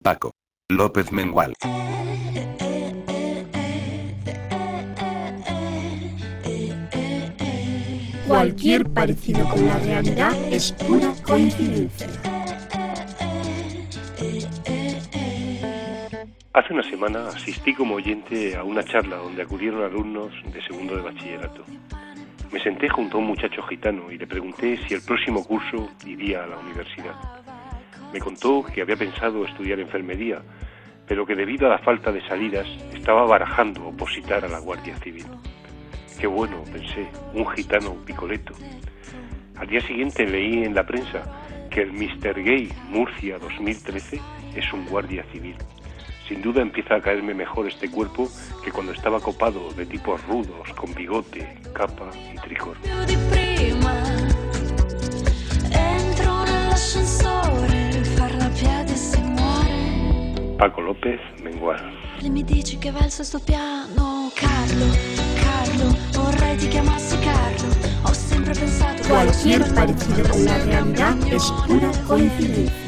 Paco López Mengual. Cualquier parecido con la realidad es pura coincidencia. Hace una semana asistí como oyente a una charla donde acudieron alumnos de segundo de bachillerato. Me senté junto a un muchacho gitano y le pregunté si el próximo curso iría a la universidad. Me contó que había pensado estudiar enfermería, pero que debido a la falta de salidas estaba barajando opositar a la Guardia Civil. Qué bueno, pensé, un gitano picoleto. Al día siguiente leí en la prensa que el Mr. Gay Murcia 2013 es un guardia civil. Sin duda empieza a caerme mejor este cuerpo que cuando estaba copado de tipos rudos, con bigote, capa y tricor. Paco López Mengual. Mi dici che va al sesto piano, Carlo, vorrei ti chiamassi Carlo. Ho sempre pensato Cualquier parecido con la realidad es pura coincidencia.